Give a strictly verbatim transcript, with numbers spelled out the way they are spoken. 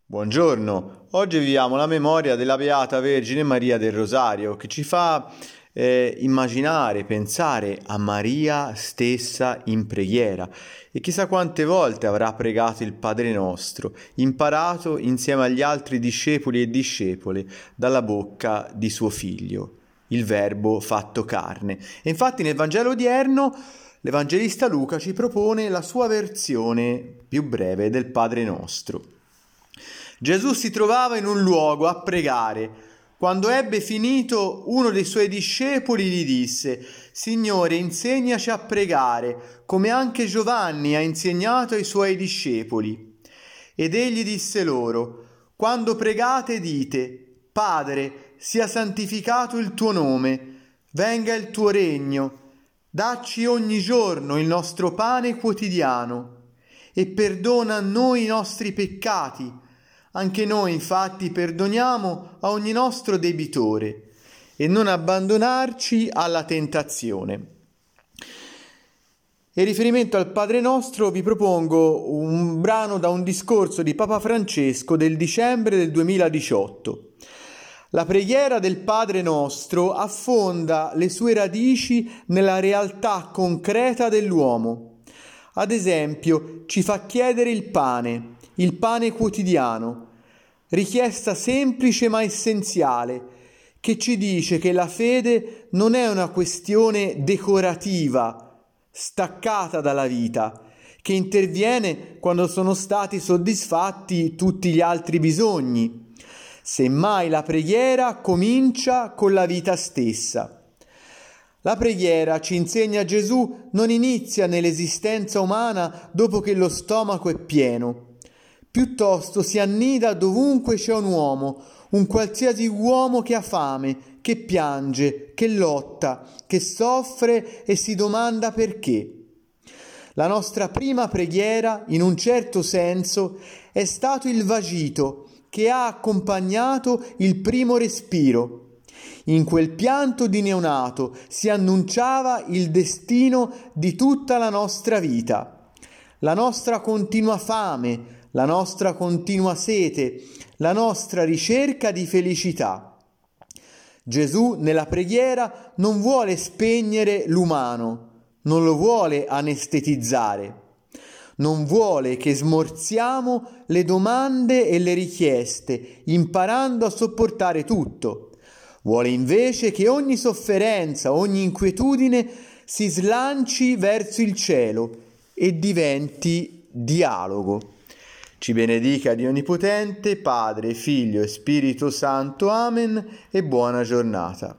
Buongiorno, oggi viviamo la memoria della Beata Vergine Maria del Rosario che ci fa eh, immaginare, pensare a Maria stessa in preghiera e chissà quante volte avrà pregato il Padre Nostro, imparato insieme agli altri discepoli e discepole dalla bocca di suo figlio, il Verbo fatto carne. E infatti nel Vangelo odierno l'Evangelista Luca ci propone la sua versione più breve del Padre Nostro. Gesù si trovava in un luogo a pregare. Quando ebbe finito, uno dei suoi discepoli gli disse: «Signore, insegnaci a pregare, come anche Giovanni ha insegnato ai suoi discepoli». Ed egli disse loro: «Quando pregate dite: Padre, sia santificato il tuo nome, venga il tuo regno, dacci ogni giorno il nostro pane quotidiano e perdona a noi i nostri peccati. Anche noi infatti perdoniamo a ogni nostro debitore e non abbandonarci alla tentazione». In riferimento al Padre Nostro vi propongo un brano da un discorso di Papa Francesco del dicembre del duemiladiciotto. La preghiera del Padre Nostro affonda le sue radici nella realtà concreta dell'uomo. Ad esempio, ci fa chiedere il pane, il pane quotidiano, richiesta semplice ma essenziale, che ci dice che la fede non è una questione decorativa, staccata dalla vita, che interviene quando sono stati soddisfatti tutti gli altri bisogni. Semmai la preghiera comincia con la vita stessa. La preghiera, ci insegna Gesù, non inizia nell'esistenza umana dopo che lo stomaco è pieno. Piuttosto si annida dovunque c'è un uomo, un qualsiasi uomo che ha fame, che piange, che lotta, che soffre e si domanda perché. La nostra prima preghiera, in un certo senso, è stato il vagito che ha accompagnato il primo respiro. In quel pianto di neonato si annunciava il destino di tutta la nostra vita, la nostra continua fame, la nostra continua sete, la nostra ricerca di felicità. Gesù nella preghiera non vuole spegnere l'umano, non lo vuole anestetizzare, non vuole che smorziamo le domande e le richieste, imparando a sopportare tutto. Vuole invece che ogni sofferenza, ogni inquietudine si slanci verso il cielo e diventi dialogo. Ci benedica Dio Onnipotente, Padre, Figlio e Spirito Santo. Amen e buona giornata.